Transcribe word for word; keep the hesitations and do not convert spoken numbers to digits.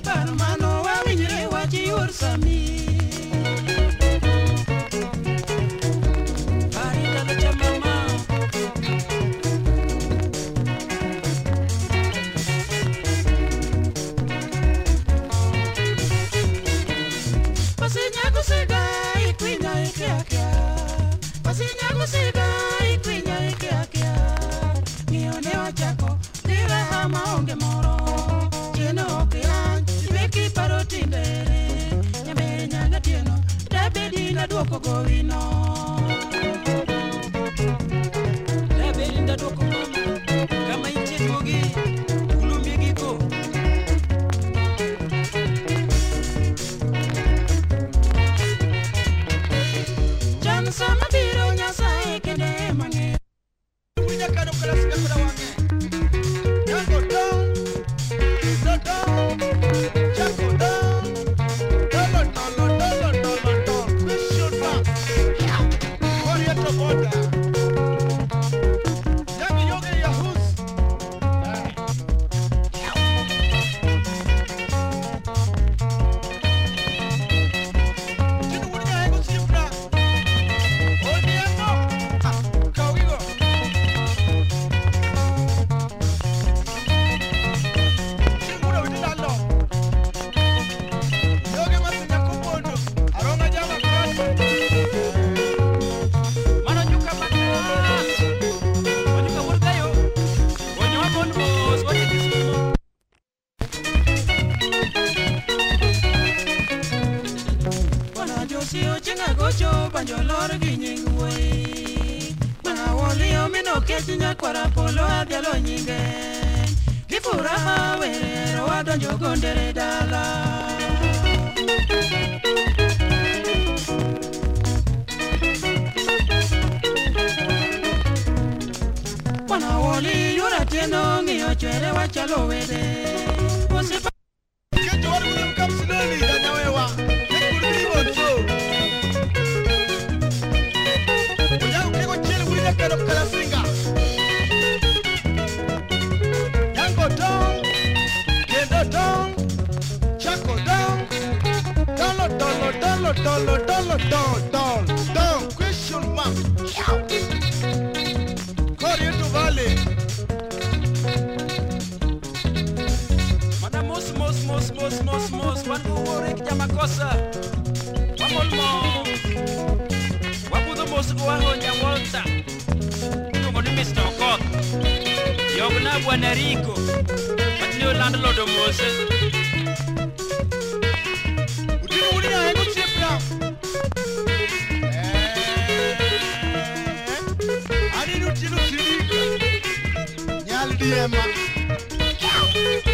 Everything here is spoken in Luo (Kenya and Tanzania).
par mano wa winjre wachi yor sami Parita lo chamama Pasinya kusega ikwinya ikiakia Pasinya kusega ikwinya ikiakia Nione wachako Nira hama onge moro Cheno okiran Ibeki paro tindere Nyamere nyanga tieno Dabedi na duoko govino Dabedi na duoko mama Kama inche duogi Ulumye giko Chan sama biro nyasaye kende mange Unya kano kala sika kula wange Yango down Yango down Yango down Dolo dolo dolo dolo dolo Question mark Oriental border Yangi yoge yahoos Jinu wunya hego sipra Odi yango Kawigo Chingura witila lo Yoge masinya kubondo Aronga jama kasi Mana nyuka manas Wanyuka wurgayo Wanyawa bonbos Wanya kisumo Wana josi ochenga gocho Banjo lor ginyingwe Mana woli omino kechinya kwara polo Adhialo nyinge Gifuraha werero Wadonjo gondere dala Wana woli yura tieno Ngiyo chere wachalo wede Usipa Kejo wadu kudem kapsiloli Danyawewa Kejo kudem bonso Unyao kego chele Wulina kano kala singa Yango down Kendo down Chako down Dolo dolo dolo dolo dolo down down down Question mark Corriendo Valley Mana mos mos mos mos mos mos Wangu wore kijama kosa Wamol mos Wabudo mos kuwaho nyamolta Tungo ni mister Okok Yogna Bwana Rico Matini Orlando Lodo Mose Utini Wulina hego chipra Ani nutinu sirika Nyal diema